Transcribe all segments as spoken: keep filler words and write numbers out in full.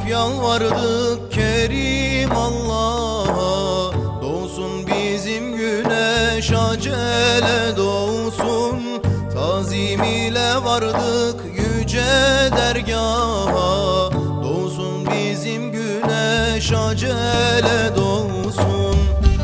yalvardık Kerim Allah'a, doğsun bizim güneş acele doğsun. Tazim ile vardık yüce dergaha, doğsun bizim güneş acele doğsun.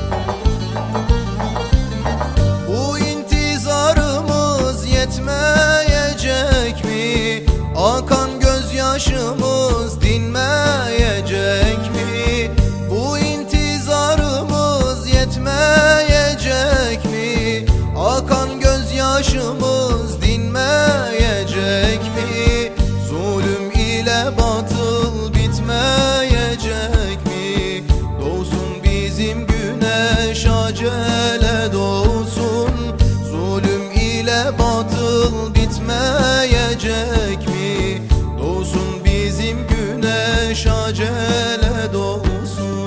Bu intizarımız yetmeyecek mi? Akan gözyaşımız dinmeyecek mi? Bu intizarımız yetmeyecek mi? Akan gözyaşımız dinmeyecek mi? Zulüm ile batıl bitmeyecek mi? Doğsun bizim güneş acele doğsun. Zulüm ile batıl bitmeyecek mi? Doğsun bizim güneş acele doğsun.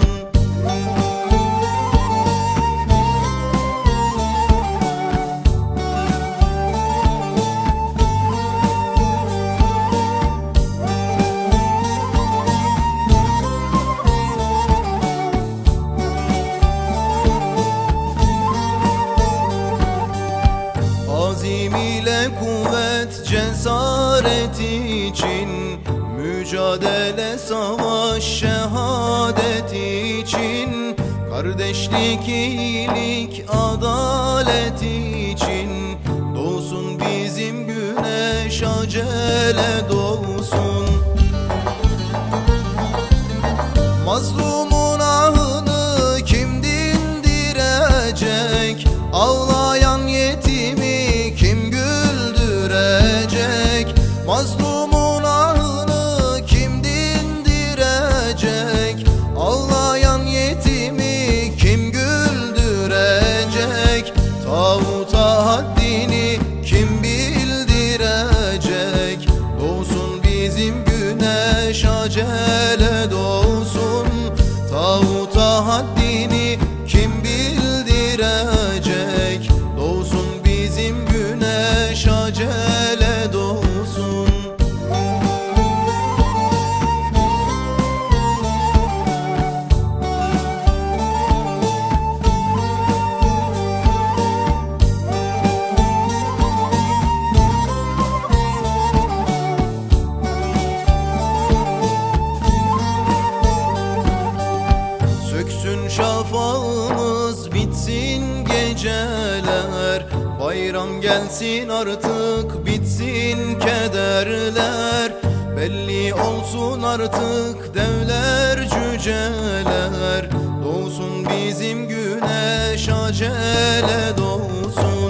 Azim ile kuvvet cesaret için, mücadele savaş şehadet için, kardeşlik iyilik adalet için, doğsun bizim güneş acele doğsun. Mazlumun ahını kim dindirecek? Ağlayan yetimi kim güldürecek? Mazlumun ahını kim dindirecek? Ağlayan yetimi kim güldürecek? Tağuta haddini kim bildirecek? Doğsun bizim güneş acele doğsun. Tağuta haddini kim bildirecek? Doğsun bizim güneş acele doğsun. Söksün şafağımız, bitsin geceler, bayram gelsin artık, bitsin kederler. Belli olsun artık devler cüceler, doğsun bizim güneş acele doğsun.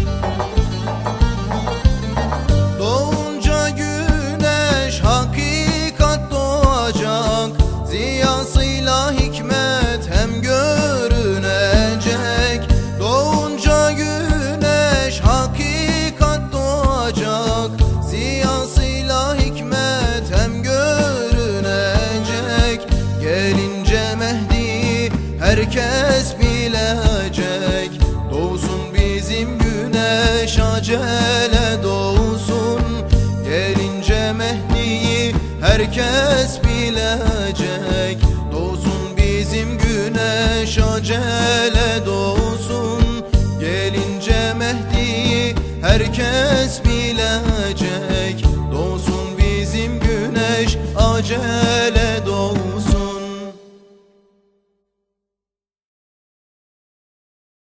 Doğunca güneş hakikat doğacak, ziyasıyla hikmet hem görünecek. Doğunca güneş hakikat doğacak, ziyasıyla hikmet hem görünecek. Gelince Mehdi herkes bilecek, doğsun bizim güneş acele doğsun. Gelince Mehdi'yi herkes bilecek, doğsun bizim güneş acele doğsun. Gelince Mehdi'yi herkes bilecek, doğsun bizim güneş acele doğsun.